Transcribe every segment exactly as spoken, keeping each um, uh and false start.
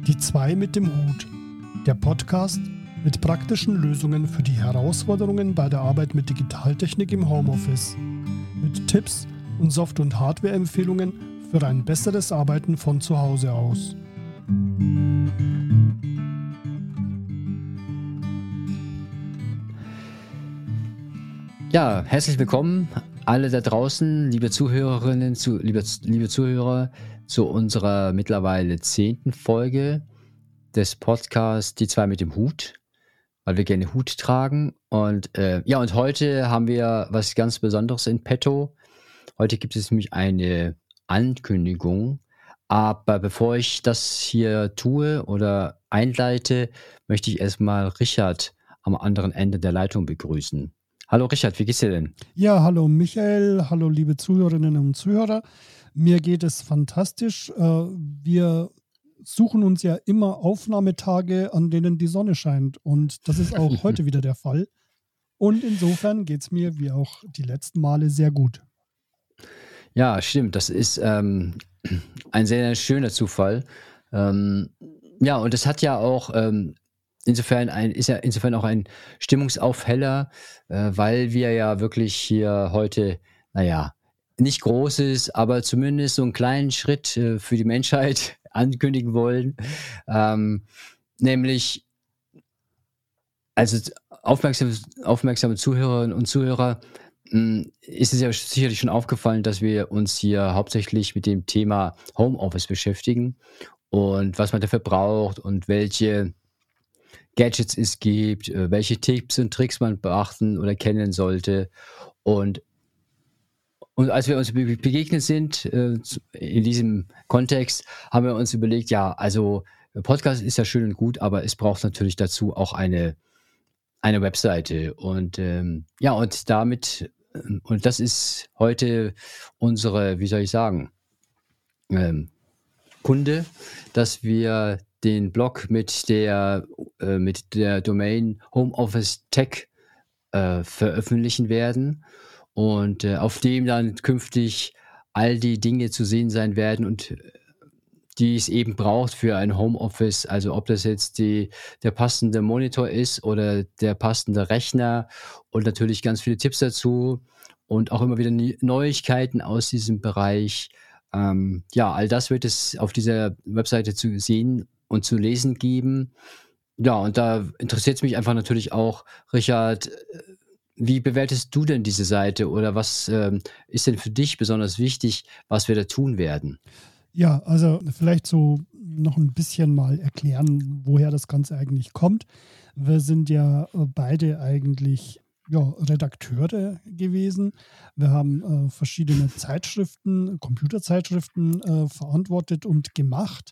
Die zwei mit dem Hut. Der Podcast mit praktischen Lösungen für die Herausforderungen bei der Arbeit mit Digitaltechnik im Homeoffice. Mit Tipps und Soft- und Hardware-Empfehlungen für ein besseres Arbeiten von zu Hause aus. Ja, herzlich willkommen alle da draußen, liebe Zuhörerinnen, zu, liebe, liebe Zuhörer, zu unserer mittlerweile zehnten Folge des Podcasts Die zwei mit dem Hut, weil wir gerne Hut tragen. Und äh, ja, und heute haben wir was ganz Besonderes in petto. Heute gibt es nämlich eine Ankündigung. Aber bevor ich das hier tue oder einleite, möchte ich erstmal Richard am anderen Ende der Leitung begrüßen. Hallo Richard, wie geht's dir denn? Ja, hallo Michael, hallo liebe Zuhörerinnen und Zuhörer. Mir geht es fantastisch. Äh, Wir suchen uns ja immer Aufnahmetage, an denen die Sonne scheint. Und das ist auch heute wieder der Fall. Und insofern geht es mir, wie auch die letzten Male, sehr gut. Ja, stimmt. Das ist ähm, ein sehr schöner Zufall. Ähm, ja, und es hat ja auch ähm, insofern ein, ist ja insofern auch ein Stimmungsaufheller, äh, weil wir ja wirklich hier heute, naja, nicht Großes, aber zumindest so einen kleinen Schritt äh, für die Menschheit ankündigen wollen. Ähm, nämlich, also aufmerksame, aufmerksame Zuhörerinnen und Zuhörer, mh, ist es ja sicherlich schon aufgefallen, dass wir uns hier hauptsächlich mit dem Thema Homeoffice beschäftigen und was man dafür braucht und welche Gadgets es gibt, äh, welche Tipps und Tricks man beachten oder kennen sollte. Und, und als wir uns be begegnet sind, äh, zu- in diesem Kontext, haben wir uns überlegt, ja, also äh, Podcast ist ja schön und gut, aber es braucht natürlich dazu auch eine, eine Webseite. Und ähm, ja, und damit, ähm, und das ist heute unsere, wie soll ich sagen, ähm, Kunde, dass wir den Blog mit der, äh, mit der Domain Homeoffice Tech äh, veröffentlichen werden und äh, auf dem dann künftig all die Dinge zu sehen sein werden und äh, die es eben braucht für ein Homeoffice. Also ob das jetzt die, der passende Monitor ist oder der passende Rechner und natürlich ganz viele Tipps dazu und auch immer wieder Nie- Neuigkeiten aus diesem Bereich. Ähm, ja, all das wird es auf dieser Webseite zu sehen und zu lesen geben. Ja, und da interessiert es mich einfach natürlich auch, Richard, äh, wie bewertest du denn diese Seite oder was ähm, ist denn für dich besonders wichtig, was wir da tun werden? Ja, also vielleicht so noch ein bisschen mal erklären, woher das Ganze eigentlich kommt. Wir sind ja äh, beide eigentlich ja, Redakteure gewesen. Wir haben äh, verschiedene Zeitschriften, Computerzeitschriften äh, verantwortet und gemacht.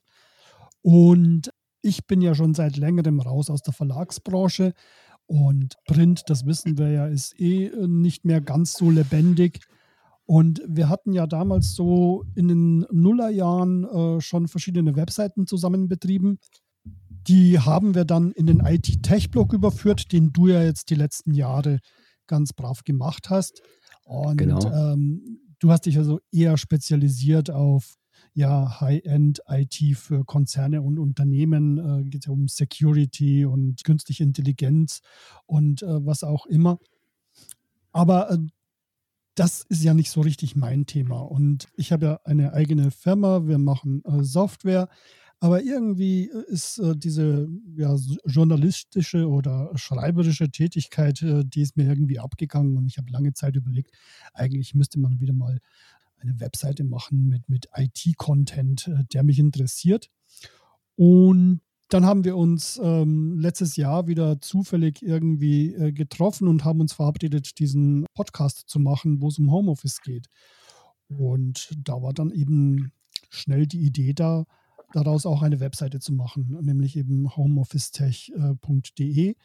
Und ich bin ja schon seit längerem raus aus der Verlagsbranche. Und Print, das wissen wir ja, ist eh äh, nicht mehr ganz so lebendig. Und wir hatten ja damals so in den Nullerjahren äh, schon verschiedene Webseiten zusammen betrieben. Die haben wir dann in den I T-Tech-Blog überführt, den du ja jetzt die letzten Jahre ganz brav gemacht hast. Und Genau. ähm, du hast dich also eher spezialisiert auf ja, High-End-I T für Konzerne und Unternehmen. Äh, geht ja um Security und künstliche Intelligenz und äh, was auch immer. Aber äh, das ist ja nicht so richtig mein Thema. Und ich habe ja eine eigene Firma, wir machen äh, Software, aber irgendwie äh, ist äh, diese ja, s- journalistische oder schreiberische Tätigkeit, äh, die ist mir irgendwie abgegangen und ich habe lange Zeit überlegt, eigentlich müsste man wieder mal eine Webseite machen mit, mit I T-Content, äh, der mich interessiert. Und dann haben wir uns ähm, letztes Jahr wieder zufällig irgendwie äh, getroffen und haben uns verabredet, diesen Podcast zu machen, wo es um Homeoffice geht. Und da war dann eben schnell die Idee da, daraus auch eine Webseite zu machen, nämlich eben homeofficetech punkt de.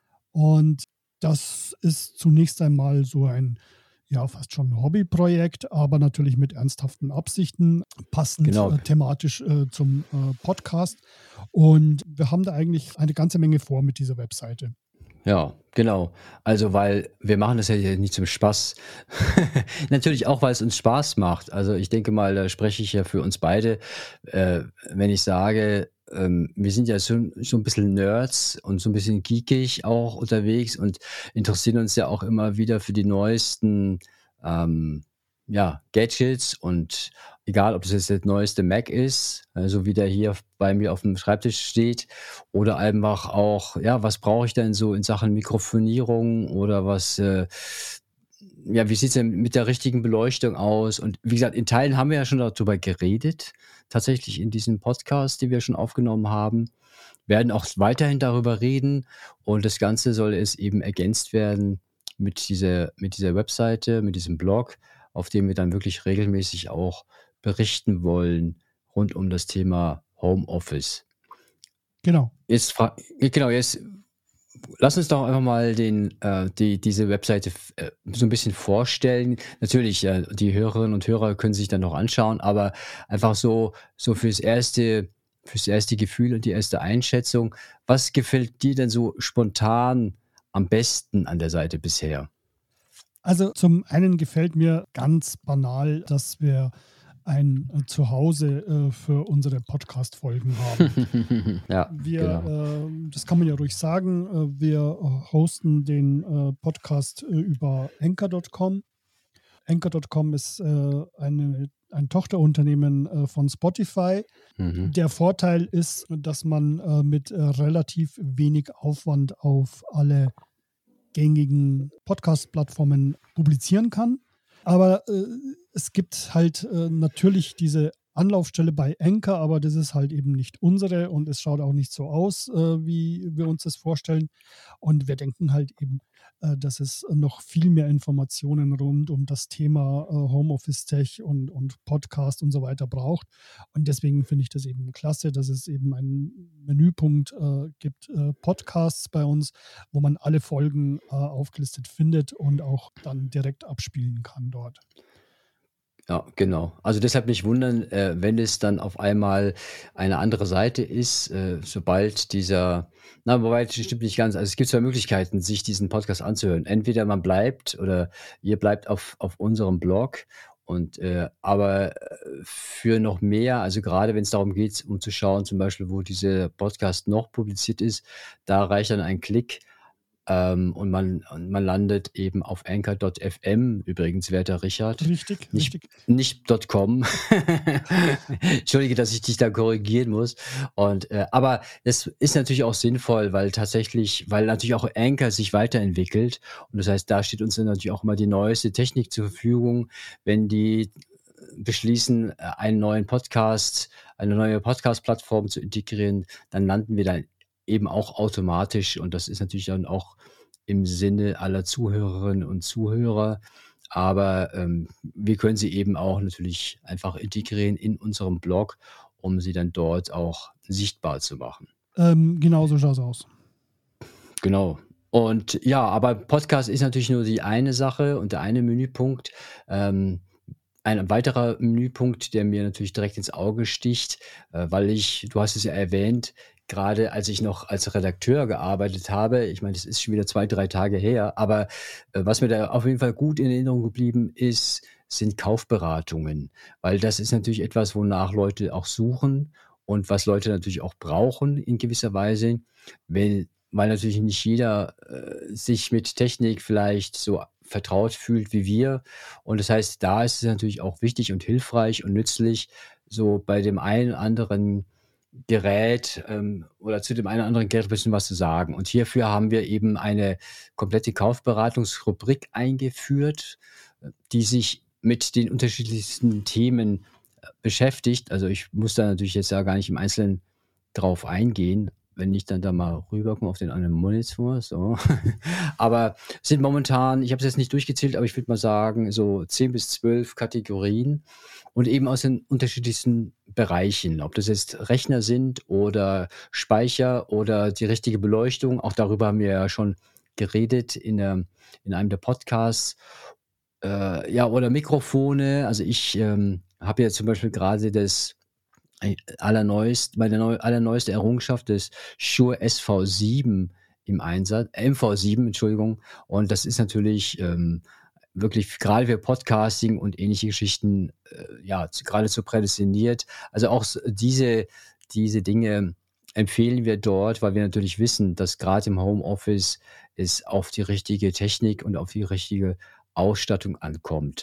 Und das ist zunächst einmal so ein, ja, fast schon ein Hobbyprojekt, aber natürlich mit ernsthaften Absichten, passend Genau. äh, thematisch äh, zum äh, Podcast. Und wir haben da eigentlich eine ganze Menge vor mit dieser Webseite. Ja, genau. Also, weil wir machen das ja hier nicht zum Spaß. Natürlich auch, weil es uns Spaß macht. Also, ich denke mal, da spreche ich ja für uns beide, äh, wenn ich sage, ähm, wir sind ja so, so ein bisschen Nerds und so ein bisschen geekig auch unterwegs und interessieren uns ja auch immer wieder für die neuesten ähm, ja, Gadgets und egal, ob es jetzt das neueste Mac ist, äh, so wie der hier bei mir auf dem Schreibtisch steht, oder einfach auch, ja, was brauche ich denn so in Sachen Mikrofonierung oder was, äh, ja, wie sieht's denn mit der richtigen Beleuchtung aus? Und wie gesagt, in Teilen haben wir ja schon darüber geredet, tatsächlich in diesem Podcast, den wir schon aufgenommen haben, werden auch weiterhin darüber reden und das Ganze soll es eben ergänzt werden mit dieser, mit dieser Webseite, mit diesem Blog, auf dem wir dann wirklich regelmäßig auch berichten wollen rund um das Thema Homeoffice. Genau. Jetzt, fra- genau, jetzt lass uns doch einfach mal den, äh, die, diese Webseite f- äh, so ein bisschen vorstellen. Natürlich, äh, die Hörerinnen und Hörer können sich dann noch anschauen, aber einfach so, so fürs erste, fürs erste Gefühl und die erste Einschätzung. Was gefällt dir denn so spontan am besten an der Seite bisher? Also zum einen gefällt mir ganz banal, dass wir ein äh, Zuhause äh, für unsere Podcast-Folgen haben. Ja, Wir, genau. äh, das kann man ja ruhig sagen, äh, wir äh, hosten den äh, Podcast äh, über anchor Punkt com. anchor Punkt com ist äh, eine, ein Tochterunternehmen äh, von Spotify. Mhm. Der Vorteil ist, dass man äh, mit äh, relativ wenig Aufwand auf alle gängigen Podcast-Plattformen publizieren kann. Aber äh, es gibt halt äh, natürlich diese Anlaufstelle bei Anchor, aber das ist halt eben nicht unsere und es schaut auch nicht so aus, äh, wie wir uns das vorstellen. Und wir denken halt eben, äh, dass es noch viel mehr Informationen rund um das Thema äh, Homeoffice-Tech und, und Podcast und so weiter braucht. Und deswegen finde ich das eben klasse, dass es eben einen Menüpunkt äh, gibt, äh, Podcasts bei uns, wo man alle Folgen äh, aufgelistet findet und auch dann direkt abspielen kann dort. Ja, genau. Also deshalb nicht wundern, äh, wenn es dann auf einmal eine andere Seite ist, äh, sobald dieser, na, wobei das stimmt nicht ganz. Also es gibt zwei Möglichkeiten, sich diesen Podcast anzuhören. Entweder man bleibt oder ihr bleibt auf, auf unserem Blog und äh, aber äh, für noch mehr, also gerade wenn es darum geht, um zu schauen, zum Beispiel, wo dieser Podcast noch publiziert ist, da reicht dann ein Klick ähm, und man, und man landet eben auf anchor Punkt f m, übrigens, werter Richard, Richtig, nicht, richtig. nicht .com. Entschuldige, dass ich dich da korrigieren muss. Und, äh, aber das ist natürlich auch sinnvoll, weil tatsächlich, weil natürlich auch Anchor sich weiterentwickelt. Und das heißt, da steht uns dann natürlich auch immer die neueste Technik zur Verfügung, wenn die beschließen, äh, einen neuen Podcast, eine neue Podcast-Plattform zu integrieren, dann landen wir dann eben auch automatisch und das ist natürlich dann auch im Sinne aller Zuhörerinnen und Zuhörer. Aber ähm, wir können sie eben auch natürlich einfach integrieren in unserem Blog, um sie dann dort auch sichtbar zu machen. Ähm, genau so schaut es aus. Genau. Und ja, aber Podcast ist natürlich nur die eine Sache und der eine Menüpunkt. Ähm, ein weiterer Menüpunkt, der mir natürlich direkt ins Auge sticht, äh, weil ich, du hast es ja erwähnt, gerade als ich noch als Redakteur gearbeitet habe, ich meine, das ist schon wieder zwei, drei Tage her, aber äh, was mir da auf jeden Fall gut in Erinnerung geblieben ist, sind Kaufberatungen, weil das ist natürlich etwas, wonach Leute auch suchen und was Leute natürlich auch brauchen in gewisser Weise, weil, weil natürlich nicht jeder äh, sich mit Technik vielleicht so vertraut fühlt wie wir. Und das heißt, da ist es natürlich auch wichtig und hilfreich und nützlich, so bei dem einen oder anderen Gerät ähm, oder zu dem einen oder anderen Gerät ein bisschen was zu sagen. Und hierfür haben wir eben eine komplette Kaufberatungsrubrik eingeführt, äh, die sich mit den unterschiedlichsten Themen äh, beschäftigt. Also ich muss da natürlich jetzt ja gar nicht im Einzelnen drauf eingehen, wenn ich dann da mal rüberkomme auf den anderen Monitor, so. Aber es sind momentan, ich habe es jetzt nicht durchgezählt, aber ich würde mal sagen, so zehn bis zwölf Kategorien und eben aus den unterschiedlichsten Bereichen, ob das jetzt Rechner sind oder Speicher oder die richtige Beleuchtung. Auch darüber haben wir ja schon geredet in, der, in einem der Podcasts. Äh, ja, oder Mikrofone. Also ich ähm, habe ja zum Beispiel gerade das äh, allerneuest, meine neu, allerneueste Errungenschaft des Shure S V sieben im Einsatz, äh, M V sieben, Entschuldigung. Und das ist natürlich ähm, wirklich gerade für Podcasting und ähnliche Geschichten, äh, ja, zu, geradezu prädestiniert. Also auch s- diese, diese Dinge empfehlen wir dort, weil wir natürlich wissen, dass gerade im Homeoffice es auf die richtige Technik und auf die richtige Ausstattung ankommt.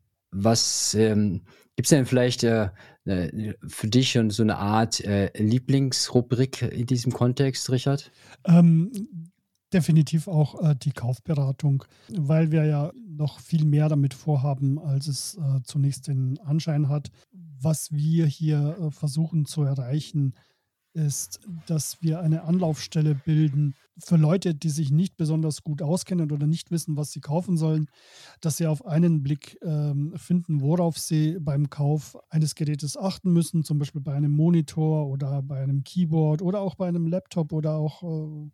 Was, ähm gibt's denn vielleicht, äh, äh, für dich schon so eine Art, äh, Lieblingsrubrik in diesem Kontext, Richard? Ähm, definitiv auch äh, die Kaufberatung, weil wir ja noch viel mehr damit vorhaben, als es äh, zunächst den Anschein hat. Was wir hier äh, versuchen zu erreichen, ist, dass wir eine Anlaufstelle bilden für Leute, die sich nicht besonders gut auskennen oder nicht wissen, was sie kaufen sollen, dass sie auf einen Blick ähm, finden, worauf sie beim Kauf eines Gerätes achten müssen, zum Beispiel bei einem Monitor oder bei einem Keyboard oder auch bei einem Laptop oder auch äh,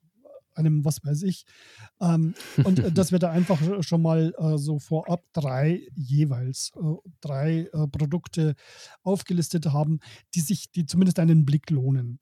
einem, was weiß ich. Ähm, und äh, dass wir da einfach schon mal äh, so vorab drei jeweils äh, drei äh, Produkte aufgelistet haben, die sich, die zumindest einen Blick lohnen.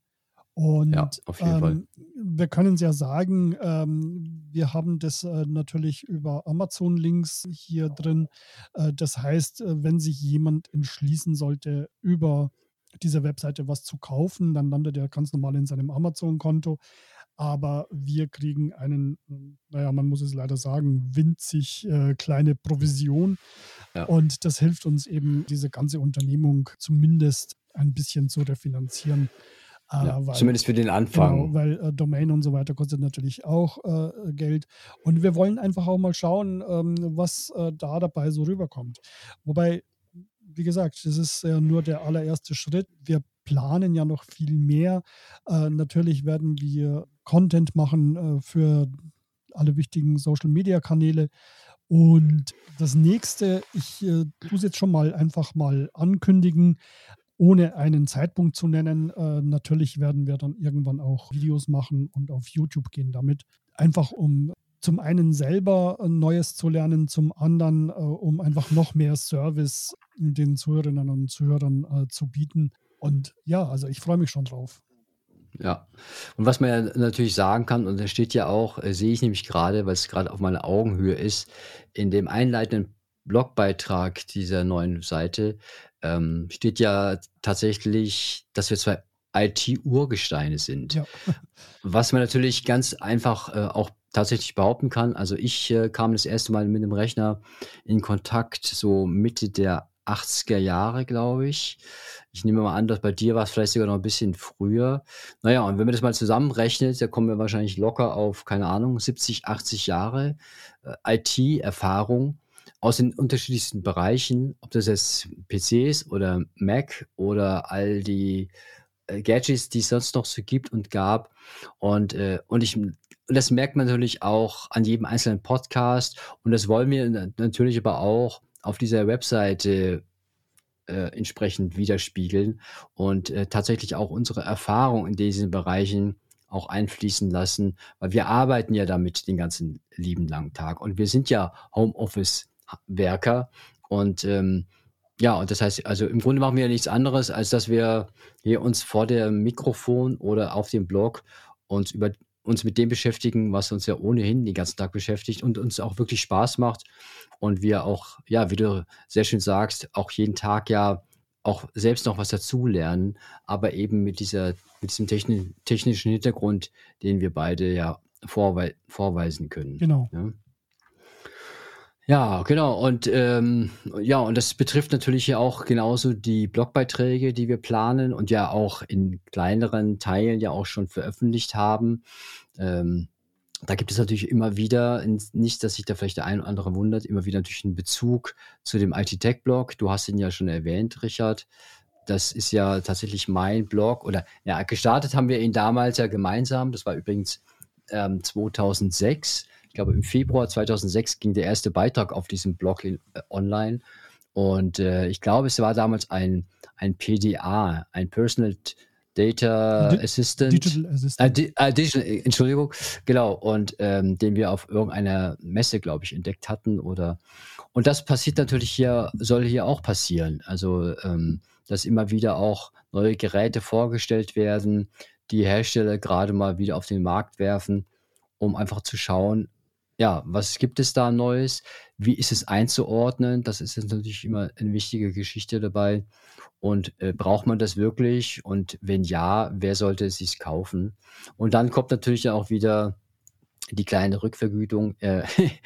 Ja, Und auf jeden Fall. ähm, wir können es ja sagen, ähm, wir haben das äh, natürlich über Amazon-Links hier drin. Äh, das heißt, äh, wenn sich jemand entschließen sollte, über diese Webseite was zu kaufen, dann landet er ganz normal in seinem Amazon-Konto. Aber wir kriegen einen, ähm, naja, man muss es leider sagen, winzig äh, kleine Provision. Ja, Und das hilft uns eben, diese ganze Unternehmung zumindest ein bisschen zu refinanzieren. Äh, ja. weil, Zumindest für den genau, Anfang. weil äh, Domain und so weiter kostet natürlich auch äh, Geld. Und wir wollen einfach auch mal schauen, ähm, was äh, da dabei so rüberkommt. Wobei, wie gesagt, das ist ja nur der allererste Schritt. Wir planen ja noch viel mehr. Äh, natürlich werden wir Content machen äh, für alle wichtigen Social-Media-Kanäle. Und das nächste, ich äh, tue es jetzt schon mal einfach mal ankündigen, ohne einen Zeitpunkt zu nennen. Äh, natürlich werden wir dann irgendwann auch Videos machen und auf YouTube gehen damit. Einfach um zum einen selber äh, Neues zu lernen, zum anderen, äh, um einfach noch mehr Service den Zuhörerinnen und Zuhörern äh, zu bieten. Und ja, also ich freue mich schon drauf. Ja. Und was man ja natürlich sagen kann, und das steht ja auch, äh, sehe ich nämlich gerade, weil es gerade auf meiner Augenhöhe ist, in dem einleitenden Blogbeitrag dieser neuen Seite, ähm, steht ja tatsächlich, dass wir zwei I T-Urgesteine sind. Ja, Was man natürlich ganz einfach, äh, auch tatsächlich behaupten kann. Also, ich, äh, kam das erste Mal mit dem Rechner in Kontakt so Mitte der achtziger Jahre, glaube ich. Ich nehme mal an, dass bei dir war es vielleicht sogar noch ein bisschen früher. Na ja, und wenn man das mal zusammenrechnet, da kommen wir wahrscheinlich locker auf, keine Ahnung, siebzig, achtzig Jahre, äh, I T-Erfahrung aus den unterschiedlichsten Bereichen, ob das jetzt P Cs oder Mac oder all die, äh, Gadgets, die es sonst noch so gibt und gab. Und, äh, und ich und das merkt man natürlich auch an jedem einzelnen Podcast und das wollen wir na natürlich aber auch auf dieser Webseite, äh, entsprechend widerspiegeln und, äh, tatsächlich auch unsere Erfahrung in diesen Bereichen auch einfließen lassen, weil wir arbeiten ja damit den ganzen lieben langen Tag und wir sind ja Homeoffice-Werker und, ähm, ja, und das heißt also, im Grunde machen wir ja nichts anderes, als dass wir hier uns vor dem Mikrofon oder auf dem Blog uns über uns mit dem beschäftigen, was uns ja ohnehin den ganzen Tag beschäftigt und uns auch wirklich Spaß macht und wir auch, ja, wie du sehr schön sagst, auch jeden Tag ja auch selbst noch was dazulernen, aber eben mit dieser mit diesem techni technischen Hintergrund, den wir beide ja vorwei vorweisen können, genau. ne? Ja, genau. Und, ähm, ja, und das betrifft natürlich ja auch genauso die Blogbeiträge, die wir planen und ja auch in kleineren Teilen ja auch schon veröffentlicht haben. Ähm, Da gibt es natürlich immer wieder, ins nicht, dass sich da vielleicht der ein oder andere wundert, immer wieder natürlich 'n Bezug zu dem I T-Tech-Blog. Du hast ihn ja schon erwähnt, Richard. Das ist ja tatsächlich mein Blog oder ja, gestartet haben wir ihn damals ja gemeinsam. Das war übrigens, ähm, zweitausendsechs. Ich glaube, im Februar zweitausendsechs ging der erste Beitrag auf diesem Blog in äh, online. Und, äh, ich glaube, es war damals ein ein P D A, ein Personal Data Di Assistant, Digital äh, Assistant. Di äh, Digital, äh, Entschuldigung, genau, und, ähm, den wir auf irgendeiner Messe, glaube ich, entdeckt hatten oder und das passiert natürlich hier soll hier auch passieren. Also, ähm, dass immer wieder auch neue Geräte vorgestellt werden, die Hersteller gerade mal wieder auf den Markt werfen, um einfach zu schauen, ja, was gibt es da Neues? Wie ist es einzuordnen? Das ist jetzt natürlich immer eine wichtige Geschichte dabei. Und, äh, braucht man das wirklich? Und wenn ja, wer sollte es sich kaufen? Und dann kommt natürlich auch wieder die kleine Rückvergütung, äh,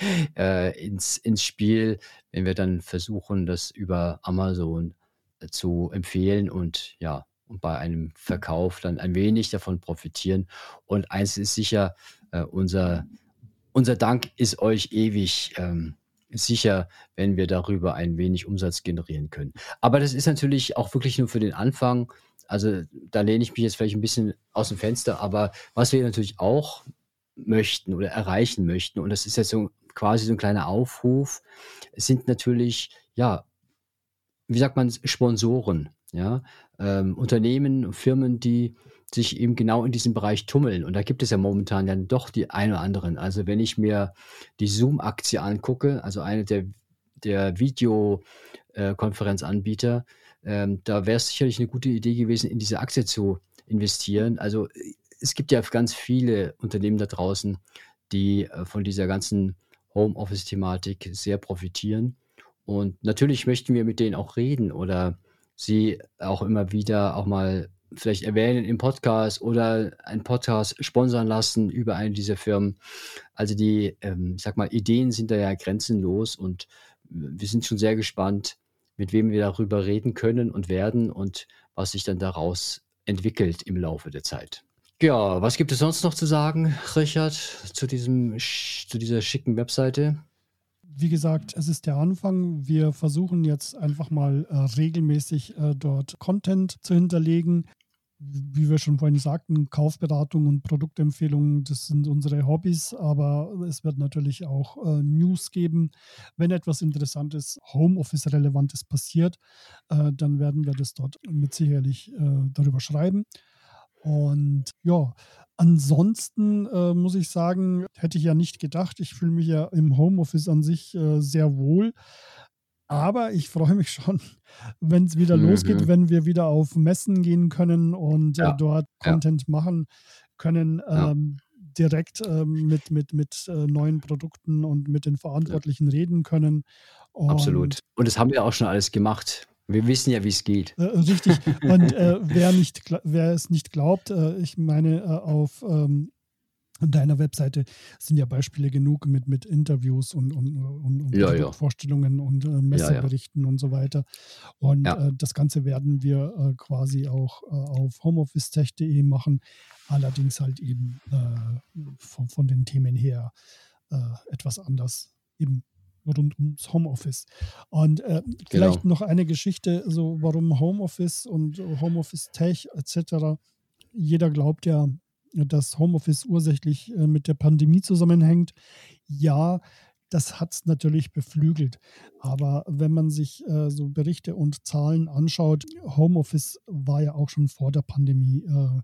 äh, ins ins Spiel, wenn wir dann versuchen, das über Amazon, äh, zu empfehlen und ja, und bei einem Verkauf dann ein wenig davon profitieren. Und eins ist sicher, äh, unser unser Dank ist euch ewig, ähm, sicher, wenn wir darüber ein wenig Umsatz generieren können. Aber das ist natürlich auch wirklich nur für den Anfang. Also, da lehne ich mich jetzt vielleicht ein bisschen aus dem Fenster, aber was wir natürlich auch möchten oder erreichen möchten, und das ist jetzt so quasi so ein kleiner Aufruf, sind natürlich, ja, wie sagt man, Sponsoren, ja? Ähm, Unternehmen, Firmen, die sich eben genau in diesem Bereich tummeln. Und da gibt es ja momentan dann doch die ein oder anderen. Also, wenn ich mir die Zoom-Aktie angucke, also eine der der Video äh, Konferenzanbieter, ähm, da wäre es sicherlich eine gute Idee gewesen, in diese Aktie zu investieren. Also, äh, es gibt ja ganz viele Unternehmen da draußen, die, äh, von dieser ganzen Homeoffice-Thematik sehr profitieren. Und natürlich möchten wir mit denen auch reden oder sie auch immer wieder auch mal vielleicht erwähnen im Podcast oder einen Podcast sponsern lassen über eine dieser Firmen. Also die, ähm, ich sage mal, Ideen sind da ja grenzenlos und wir sind schon sehr gespannt, mit wem wir darüber reden können und werden und was sich dann daraus entwickelt im Laufe der Zeit. Ja, was gibt es sonst noch zu sagen, Richard, zu diesem sch zu dieser schicken Webseite? Wie gesagt, es ist der Anfang. Wir versuchen jetzt einfach mal äh, regelmäßig äh, dort Content zu hinterlegen. Wie wir schon vorhin sagten, Kaufberatung und Produktempfehlungen, das sind unsere Hobbys, aber es wird natürlich auch äh, News geben. Wenn etwas Interessantes, Homeoffice-Relevantes passiert, äh, dann werden wir das dort mit sicherlich äh, darüber schreiben. Und ja, ansonsten äh, muss ich sagen, hätte ich ja nicht gedacht. Ich fühle mich ja im Homeoffice an sich äh, sehr wohl. Aber ich freue mich schon, wenn es wieder losgeht, Mhm. wenn wir wieder auf Messen gehen können und äh, Ja, dort ja, Content machen können, ja, ähm, direkt ähm, mit, mit, mit äh, neuen Produkten und mit den ja, Verantwortlichen reden können. Und absolut. Und das haben wir auch schon alles gemacht. Wir wissen ja, wie es geht. äh, richtig. Und äh, wer, nicht, gla- wer es nicht glaubt, äh, ich meine, äh, auf ähm, deiner Webseite sind ja Beispiele genug mit, mit Interviews und, und, und, und Ja, ja, Produktvorstellungen und äh, ja, ja, Messeberichten und so weiter. Und ja, äh, das Ganze werden wir äh, quasi auch äh, auf homeofficetech punkt de machen, allerdings halt eben äh, von, von den Themen her äh, etwas anders, eben rund ums Homeoffice. Und äh, vielleicht genau. noch eine Geschichte, so warum Homeoffice und Homeoffice Tech et cetera. Jeder glaubt ja, dass Homeoffice ursächlich äh, mit der Pandemie zusammenhängt. Ja, das hat es natürlich beflügelt. Aber wenn man sich äh, so Berichte und Zahlen anschaut, Homeoffice war ja auch schon vor der Pandemie äh,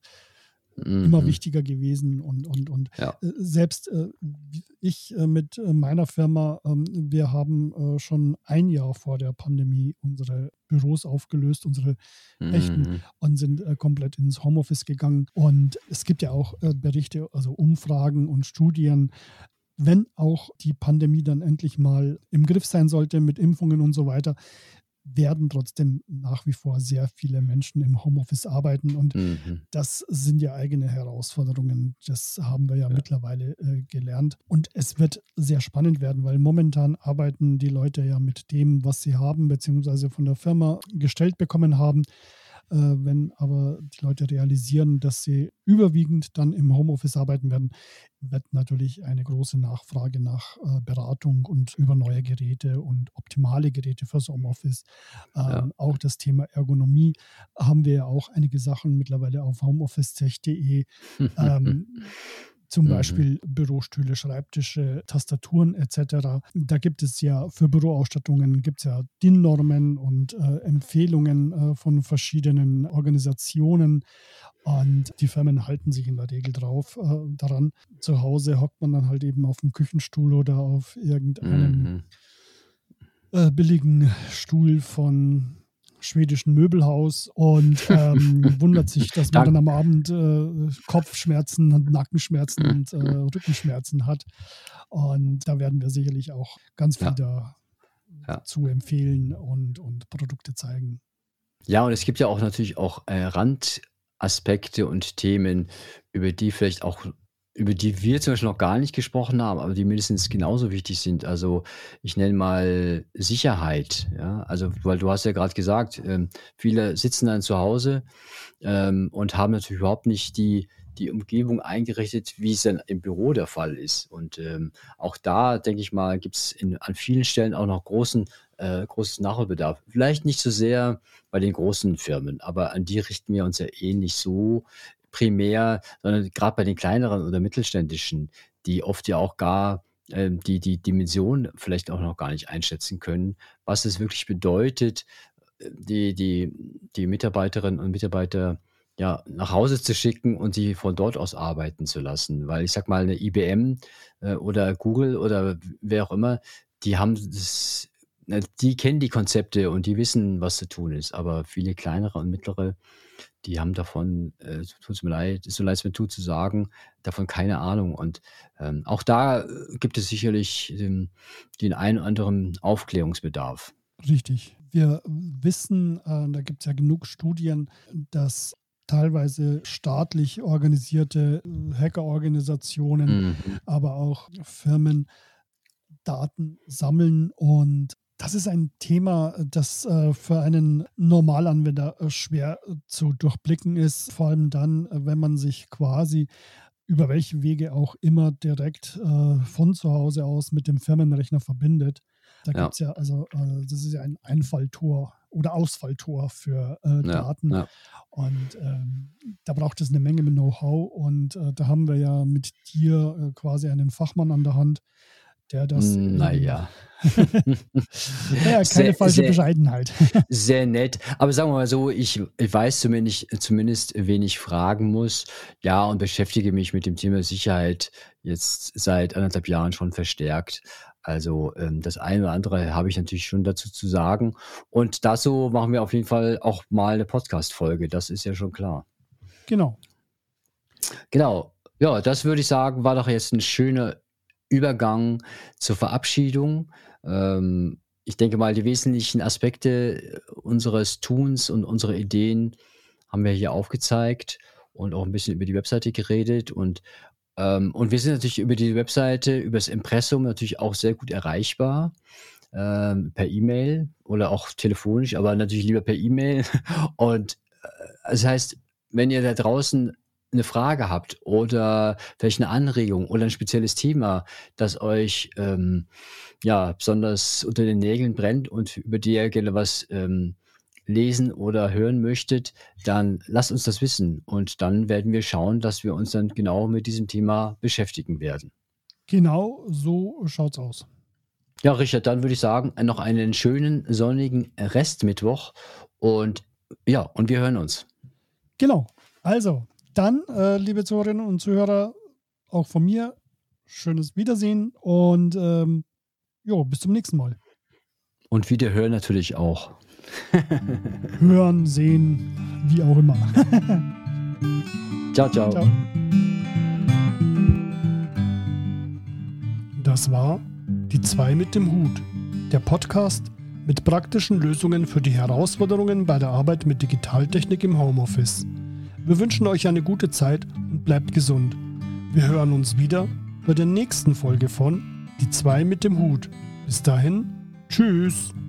immer Mhm. wichtiger gewesen. Und, und, und Ja, äh, selbst äh, ich äh, mit äh, meiner Firma, ähm, wir haben äh, schon ein Jahr vor der Pandemie unsere Büros aufgelöst, unsere echten, mhm. und sind äh, komplett ins Homeoffice gegangen. Und es gibt ja auch äh, Berichte, also Umfragen und Studien, wenn auch die Pandemie dann endlich mal im Griff sein sollte mit Impfungen und so weiter, werden trotzdem nach wie vor sehr viele Menschen im Homeoffice arbeiten. Und Mhm. das sind ja eigene Herausforderungen. Das haben wir ja Ja, mittlerweile äh, gelernt. Und es wird sehr spannend werden, weil momentan arbeiten die Leute ja mit dem, was sie haben, beziehungsweise von der Firma gestellt bekommen haben. Äh, wenn aber die Leute realisieren, dass sie überwiegend dann im Homeoffice arbeiten werden, wird natürlich eine große Nachfrage nach äh, Beratung und über neue Geräte und optimale Geräte fürs Homeoffice. ja. Ähm, auch das Thema Ergonomie haben wir ja auch einige Sachen mittlerweile auf homeofficetech punkt de. Ähm, zum Mhm. Beispiel Bürostühle, Schreibtische, Tastaturen et cetera. Da gibt es ja für Büroausstattungen gibt es ja D I N-Normen und äh, Empfehlungen äh, von verschiedenen Organisationen. Und die Firmen halten sich in der Regel drauf äh, daran. Zu Hause hockt man dann halt eben auf dem Küchenstuhl oder auf irgendeinem Mhm. äh, billigen Stuhl von schwedischen Möbelhaus und ähm, wundert sich, dass man dann am Abend äh, Kopfschmerzen und Nackenschmerzen und äh, Rückenschmerzen hat. Und da werden wir sicherlich auch ganz viel Ja. Ja. dazu empfehlen und, und Produkte zeigen. Ja, und es gibt ja auch natürlich auch äh, Randaspekte und Themen, über die vielleicht auch, über die wir zum Beispiel noch gar nicht gesprochen haben, aber die mindestens genauso wichtig sind. Also ich nenne mal Sicherheit. Ja? Also, weil du hast ja gerade gesagt, ähm, viele sitzen dann zu Hause ähm, und haben natürlich überhaupt nicht die, die Umgebung eingerichtet, wie es dann im Büro der Fall ist. Und ähm, auch da, denke ich mal, gibt es an vielen Stellen auch noch großen, äh, großes Nachholbedarf. Vielleicht nicht so sehr bei den großen Firmen, aber an die richten wir uns ja eh nicht so primär, sondern gerade bei den kleineren oder mittelständischen, die oft ja auch gar ähm, die, die Dimension vielleicht auch noch gar nicht einschätzen können, was es wirklich bedeutet, äh, die, die, die Mitarbeiterinnen und Mitarbeiter ja, nach Hause zu schicken und sie von dort aus arbeiten zu lassen. Weil ich sag mal, eine I B M äh, oder Google oder wer auch immer, die haben das, na, die kennen die Konzepte und die wissen, was zu tun ist. Aber viele kleinere und mittlere, die haben davon, äh, tut mir leid, so leid es mir tut zu sagen, davon keine Ahnung. Und ähm, auch da äh, gibt es sicherlich den, den einen oder anderen Aufklärungsbedarf. Richtig. Wir wissen, äh, da gibt es ja genug Studien, dass teilweise staatlich organisierte äh, Hackerorganisationen, Mhm. aber auch Firmen Daten sammeln. Und das ist ein Thema, das äh, für einen Normalanwender äh, schwer äh, zu durchblicken ist. Vor allem dann, äh, wenn man sich quasi über welche Wege auch immer direkt äh, von zu Hause aus mit dem Firmenrechner verbindet. Da Ja, gibt es ja, also äh, das ist ja ein Einfalltor oder Ausfalltor für äh, ja, Daten. ja. Und ähm, da braucht es eine Menge mit Know-how. Und äh, da haben wir ja mit dir äh, quasi einen Fachmann an der Hand, der das eben, Naja. naja, keine Sehr, falsche sehr, Bescheidenheit. sehr nett. Aber sagen wir mal so, ich, ich weiß zumindest, zumindest, wen ich fragen muss. Ja, und beschäftige mich mit dem Thema Sicherheit jetzt seit anderthalb Jahren schon verstärkt. Also ähm, das eine oder andere habe ich natürlich schon dazu zu sagen. Und dazu machen wir auf jeden Fall auch mal eine Podcast-Folge. Das ist ja schon klar. Genau. Genau. Ja, das würde ich sagen, war doch jetzt ein schöner Übergang zur Verabschiedung. Ähm, ich denke mal, die wesentlichen Aspekte unseres Tuns und unserer Ideen haben wir hier aufgezeigt und auch ein bisschen über die Webseite geredet. Und, ähm, und wir sind natürlich über die Webseite, über das Impressum natürlich auch sehr gut erreichbar. Ähm, per E-Mail oder auch telefonisch, aber natürlich lieber per E-Mail. Und äh, das heißt, wenn ihr da draußen eine Frage habt oder vielleicht eine Anregung oder ein spezielles Thema, das euch ähm, ja besonders unter den Nägeln brennt und über die ihr gerne was ähm, lesen oder hören möchtet, dann lasst uns das wissen und dann werden wir schauen, dass wir uns dann genau mit diesem Thema beschäftigen werden. Genau so schaut's aus. Ja, Richard, dann würde ich sagen, noch einen schönen sonnigen Restmittwoch und ja, und wir hören uns. Genau. Also, dann, äh, liebe Zuhörerinnen und Zuhörer, auch von mir, schönes Wiedersehen und ähm, jo, bis zum nächsten Mal. Und wieder hören natürlich auch. Hören, sehen, wie auch immer. Ciao, ciao. Ciao. Das war Die zwei mit dem Hut, der Podcast mit praktischen Lösungen für die Herausforderungen bei der Arbeit mit Digitaltechnik im Homeoffice. Wir wünschen euch eine gute Zeit und bleibt gesund. Wir hören uns wieder bei der nächsten Folge von Die zwei mit dem Hut. Bis dahin, tschüss.